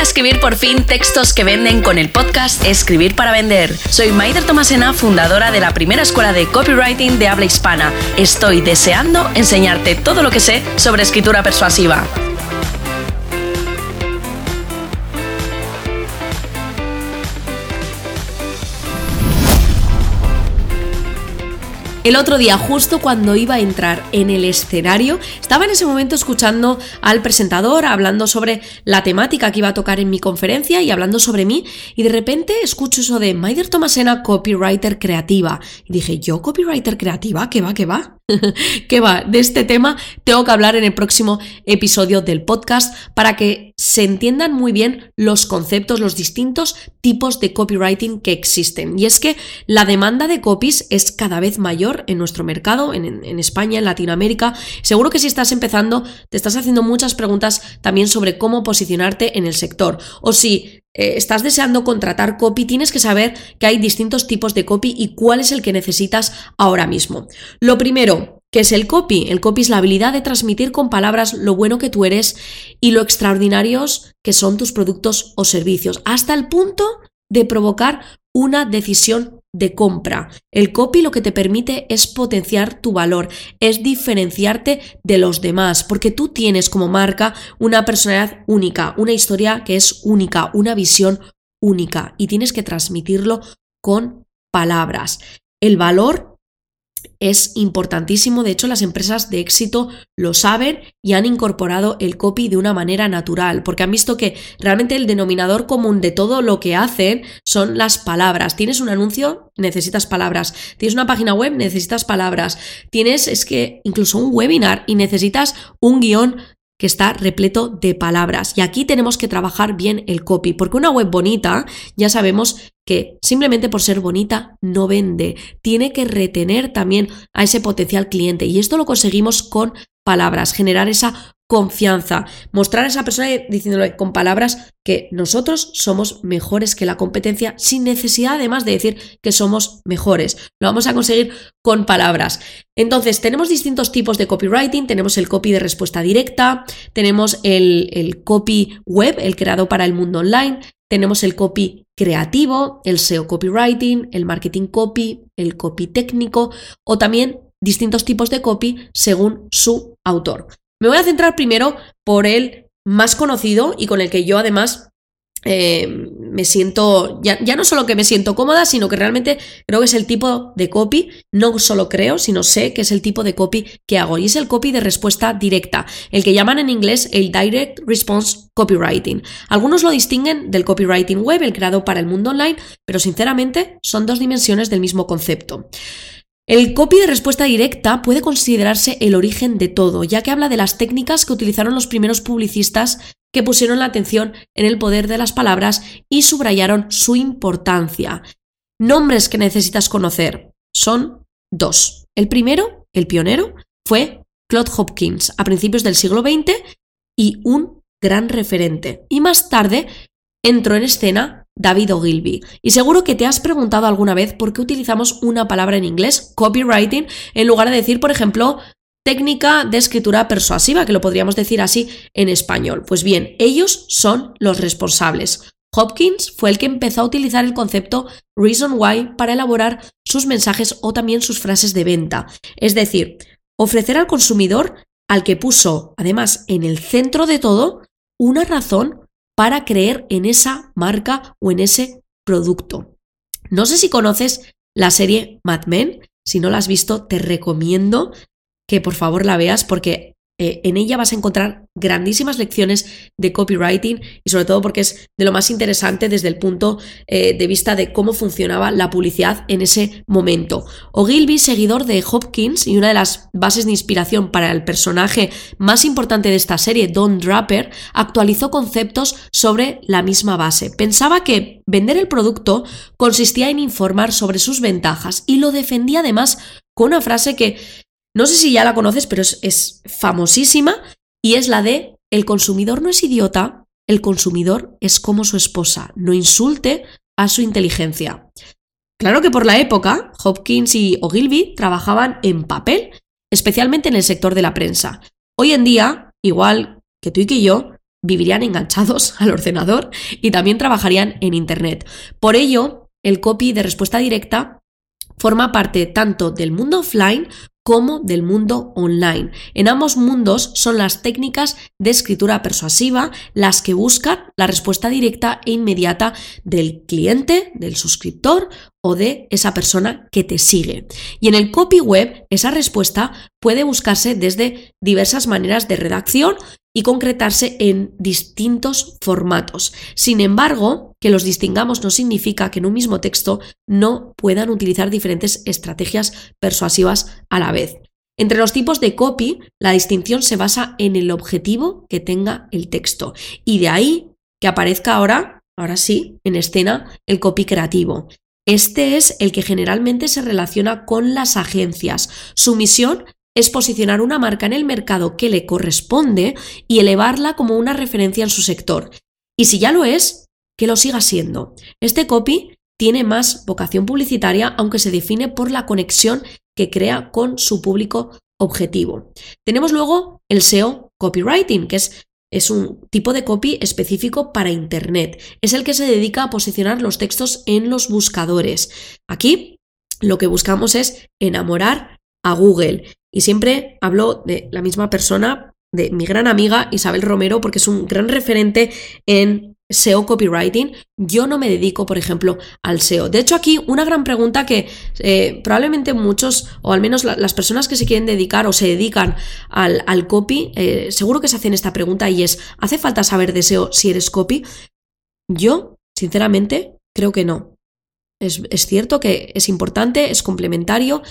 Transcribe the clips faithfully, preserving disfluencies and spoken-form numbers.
escribir por fin textos que venden con el podcast Escribir para Vender. Soy Maider Tomasena, fundadora de la primera escuela de copywriting de habla hispana. Estoy deseando enseñarte todo lo que sé sobre escritura persuasiva. El otro día, justo cuando iba a entrar en el escenario, estaba en ese momento escuchando al presentador hablando sobre la temática que iba a tocar en mi conferencia y hablando sobre mí, y de repente escucho eso de Maider Tomasena, copywriter creativa. Y dije, ¿yo copywriter creativa? ¿Qué va, qué va? ¿Qué va? De este tema tengo que hablar en el próximo episodio del podcast para que se entiendan muy bien los conceptos, los distintos tipos de copywriting que existen. Y es que la demanda de copies es cada vez mayor en nuestro mercado, en, en España, en Latinoamérica. Seguro que si estás empezando te estás haciendo muchas preguntas también sobre cómo posicionarte en el sector. O si eh, estás deseando contratar copy, tienes que saber que hay distintos tipos de copy y cuál es el que necesitas ahora mismo. Lo primero, ¿qué es el copy? El copy es la habilidad de transmitir con palabras lo bueno que tú eres y lo extraordinarios que son tus productos o servicios, hasta el punto de provocar una decisión de compra. El copy lo que te permite es potenciar tu valor, es diferenciarte de los demás, porque tú tienes como marca una personalidad única, una historia que es única, una visión única, y tienes que transmitirlo con palabras. El valor es importantísimo, de hecho las empresas de éxito lo saben y han incorporado el copy de una manera natural, porque han visto que realmente el denominador común de todo lo que hacen son las palabras. Tienes un anuncio, necesitas palabras. Tienes una página web, necesitas palabras. Tienes, es que incluso un webinar y necesitas un guión que está repleto de palabras. Y aquí tenemos que trabajar bien el copy, porque una web bonita, ya sabemos que simplemente por ser bonita no vende. Tiene que retener también a ese potencial cliente, y esto lo conseguimos con palabras, generar esa confianza, mostrar a esa persona diciéndole con palabras que nosotros somos mejores que la competencia, sin necesidad además de decir que somos mejores. Lo vamos a conseguir con palabras. Entonces, tenemos distintos tipos de copywriting. Tenemos el copy de respuesta directa, tenemos el, el copy web, el creado para el mundo online, tenemos el copy creativo, el S E O copywriting, el marketing copy, el copy técnico, o también distintos tipos de copy según su autor. Me voy a centrar primero por el más conocido y con el que yo además eh, me siento, ya, ya no solo que me siento cómoda, sino que realmente creo que es el tipo de copy, no solo creo, sino sé que es el tipo de copy que hago, y es el copy de respuesta directa, el que llaman en inglés el Direct Response Copywriting. Algunos lo distinguen del copywriting web, el creado para el mundo online, pero sinceramente son dos dimensiones del mismo concepto. El copy de respuesta directa puede considerarse el origen de todo, ya que habla de las técnicas que utilizaron los primeros publicistas que pusieron la atención en el poder de las palabras y subrayaron su importancia. Nombres que necesitas conocer son dos. El primero, el pionero, fue Claude Hopkins a principios del siglo veinte y un gran referente. Y más tarde entró en escena David Ogilvy. Y seguro que te has preguntado alguna vez por qué utilizamos una palabra en inglés, copywriting, en lugar de decir, por ejemplo, técnica de escritura persuasiva, que lo podríamos decir así en español. Pues bien, ellos son los responsables. Hopkins fue el que empezó a utilizar el concepto Reason Why para elaborar sus mensajes o también sus frases de venta. Es decir, ofrecer al consumidor, al que puso además en el centro de todo, una razón para creer en esa marca o en ese producto. No sé si conoces la serie Mad Men. Si no la has visto, te recomiendo que por favor la veas, porque eh, en ella vas a encontrar grandísimas lecciones de copywriting y sobre todo porque es de lo más interesante desde el punto eh, de vista de cómo funcionaba la publicidad en ese momento. Ogilvy, seguidor de Hopkins y una de las bases de inspiración para el personaje más importante de esta serie, Don Draper, actualizó conceptos sobre la misma base. Pensaba que vender el producto consistía en informar sobre sus ventajas y lo defendía además con una frase que no sé si ya la conoces, pero es, es famosísima, y es la de: el consumidor no es idiota, el consumidor es como su esposa, no insulte a su inteligencia. Claro que por la época, Hopkins y Ogilvy trabajaban en papel, especialmente en el sector de la prensa. Hoy en día, igual que tú y que yo, vivirían enganchados al ordenador y también trabajarían en Internet. Por ello, el copy de respuesta directa forma parte tanto del mundo offline como del mundo online. En ambos mundos son las técnicas de escritura persuasiva las que buscan la respuesta directa e inmediata del cliente, del suscriptor o de esa persona que te sigue. Y en el copy web, esa respuesta puede buscarse desde diversas maneras de redacción y concretarse en distintos formatos. Sin embargo, que los distingamos no significa que en un mismo texto no puedan utilizar diferentes estrategias persuasivas a la vez. Entre los tipos de copy, la distinción se basa en el objetivo que tenga el texto. Y de ahí que aparezca ahora, ahora sí, en escena, el copy creativo. Este es el que generalmente se relaciona con las agencias. Su misión es posicionar una marca en el mercado que le corresponde y elevarla como una referencia en su sector. Y si ya lo es, que lo siga siendo. Este copy tiene más vocación publicitaria, aunque se define por la conexión que crea con su público objetivo. Tenemos luego el S E O Copywriting, que es, es un tipo de copy específico para Internet. Es el que se dedica a posicionar los textos en los buscadores. Aquí lo que buscamos es enamorar a Google. Y siempre hablo de la misma persona, de mi gran amiga Isabel Romero, porque es un gran referente en S E O Copywriting. Yo no me dedico, por ejemplo, al S E O. De hecho, aquí una gran pregunta que eh, probablemente muchos, o al menos la, las personas que se quieren dedicar o se dedican al, al copy, eh, seguro que se hacen esta pregunta y es, ¿hace falta saber de S E O si eres copy? Yo, sinceramente, creo que no. Es, es cierto que es importante, es complementario.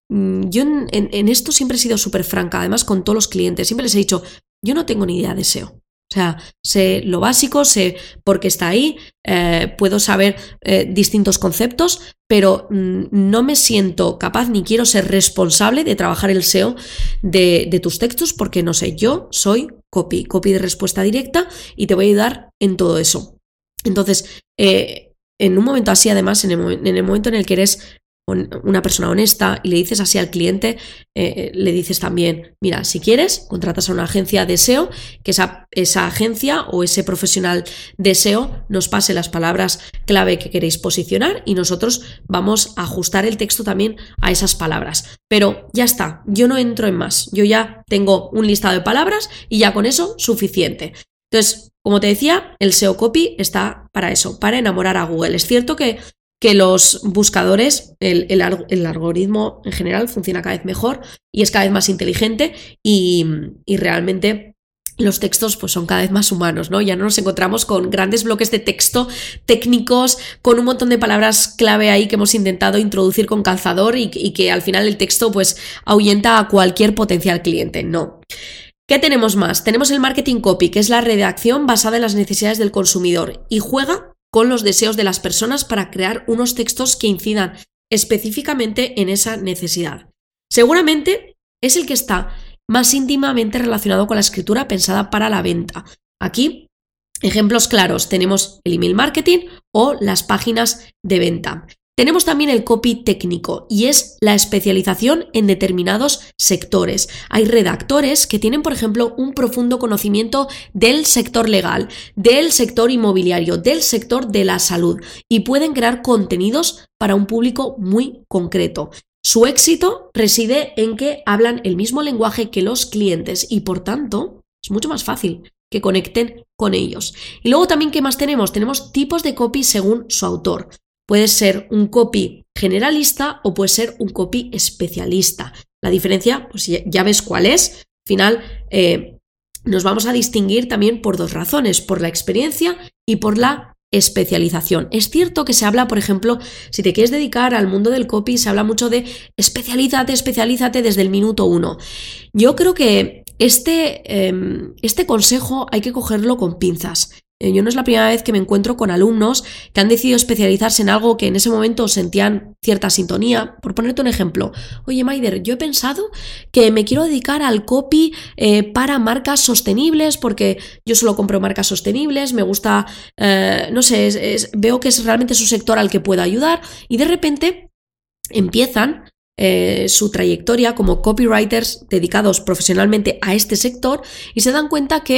Yo en, en, en esto siempre he sido súper franca, además con todos los clientes. Siempre les he dicho, yo no tengo ni idea de S E O. O sea, sé lo básico, sé por qué está ahí, eh, puedo saber eh, distintos conceptos, pero mm, no me siento capaz ni quiero ser responsable de trabajar el S E O de, de tus textos porque no sé, yo soy copy, copy de respuesta directa y te voy a ayudar en todo eso. Entonces, eh, en un momento así, además, en el, en el momento en el que eres una persona honesta y le dices así al cliente, eh, le dices también, mira, si quieres, contratas a una agencia de S E O, que esa, esa agencia o ese profesional de S E O nos pase las palabras clave que queréis posicionar y nosotros vamos a ajustar el texto también a esas palabras. Pero ya está, yo no entro en más, yo ya tengo un listado de palabras y ya con eso suficiente. Entonces, como te decía, el S E O Copy está para eso, para enamorar a Google. Es cierto que que los buscadores, el, el, el algoritmo en general funciona cada vez mejor y es cada vez más inteligente y, y realmente los textos pues son cada vez más humanos, ¿no? Ya no nos encontramos con grandes bloques de texto técnicos, con un montón de palabras clave ahí que hemos intentado introducir con calzador y, y que al final el texto pues ahuyenta a cualquier potencial cliente, no. ¿Qué tenemos más? Tenemos el marketing copy, que es la redacción basada en las necesidades del consumidor y juega con los deseos de las personas para crear unos textos que incidan específicamente en esa necesidad. Seguramente es el que está más íntimamente relacionado con la escritura pensada para la venta. Aquí, ejemplos claros, tenemos el email marketing o las páginas de venta. Tenemos también el copy técnico y es la especialización en determinados sectores. Hay redactores que tienen, por ejemplo, un profundo conocimiento del sector legal, del sector inmobiliario, del sector de la salud y pueden crear contenidos para un público muy concreto. Su éxito reside en que hablan el mismo lenguaje que los clientes y, por tanto, es mucho más fácil que conecten con ellos. Y luego también, ¿qué más tenemos? Tenemos tipos de copy según su autor. Puede ser un copy generalista o puede ser un copy especialista. La diferencia, pues ya ves cuál es. Al final, eh, nos vamos a distinguir también por dos razones, por la experiencia y por la especialización. Es cierto que se habla, por ejemplo, si te quieres dedicar al mundo del copy, se habla mucho de especialízate, especialízate desde el minuto uno. Yo creo que este, eh, este consejo hay que cogerlo con pinzas. Yo no es la primera vez que me encuentro con alumnos que han decidido especializarse en algo que en ese momento sentían cierta sintonía. Por ponerte un ejemplo, oye Maider, yo he pensado que me quiero dedicar al copy eh, para marcas sostenibles porque yo solo compro marcas sostenibles, me gusta, eh, no sé, es, es, veo que es realmente su sector al que puedo ayudar y de repente empiezan Eh, su trayectoria como copywriters dedicados profesionalmente a este sector y se dan cuenta que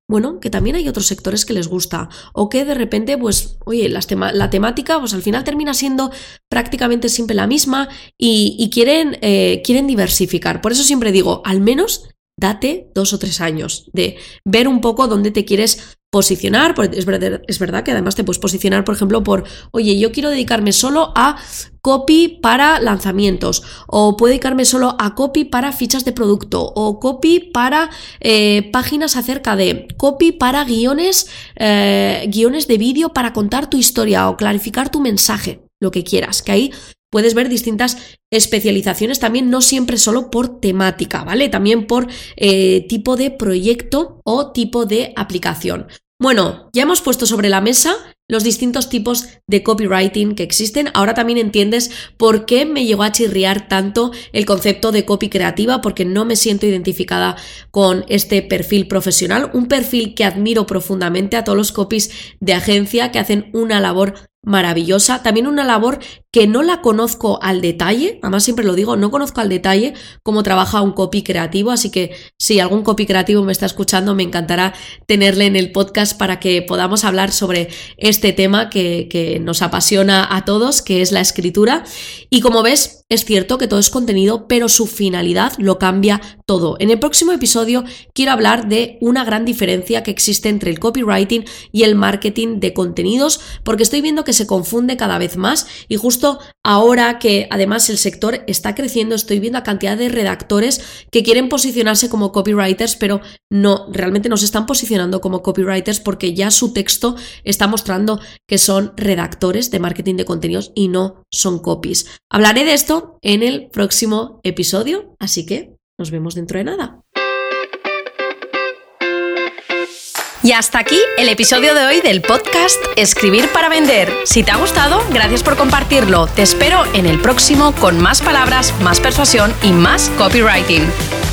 bueno, que también hay otros sectores que les gusta, o que de repente, pues, oye, las tema- la temática, pues al final termina siendo prácticamente siempre la misma y, y quieren, eh, quieren diversificar. Por eso siempre digo, al menos date dos o tres años de ver un poco dónde te quieres posicionar, porque es verdad, es verdad que además te puedes posicionar, por ejemplo, por, oye, yo quiero dedicarme solo a copy para lanzamientos, o puedo dedicarme solo a copy para fichas de producto, o copy para eh, páginas acerca de, copy para guiones, eh, guiones de vídeo para contar tu historia o clarificar tu mensaje, lo que quieras, que ahí puedes ver distintas especializaciones también, no siempre solo por temática, ¿vale? También por eh, tipo de proyecto o tipo de aplicación. Bueno, ya hemos puesto sobre la mesa los distintos tipos de copywriting que existen. Ahora también entiendes por qué me llegó a chirriar tanto el concepto de copy creativa, porque no me siento identificada con este perfil profesional, un perfil que admiro profundamente a todos los copies de agencia que hacen una labor maravillosa, también una labor que no la conozco al detalle, además siempre lo digo, no conozco al detalle cómo trabaja un copy creativo, así que si algún copy creativo me está escuchando, me encantará tenerle en el podcast para que podamos hablar sobre este tema que, que nos apasiona a todos, que es la escritura. Y como ves, es cierto que todo es contenido, pero su finalidad lo cambia todo. En el próximo episodio quiero hablar de una gran diferencia que existe entre el copywriting y el marketing de contenidos, porque estoy viendo que se confunde cada vez más y justo ahora que además el sector está creciendo, estoy viendo a cantidad de redactores que quieren posicionarse como copywriters, pero no, realmente no se están posicionando como copywriters porque ya su texto está mostrando que son redactores de marketing de contenidos y no son copies. Hablaré de esto en el próximo episodio, así que nos vemos dentro de nada. Y hasta aquí el episodio de hoy del podcast Escribir para Vender. Si te ha gustado, gracias por compartirlo. Te espero en el próximo con más palabras, más persuasión y más copywriting.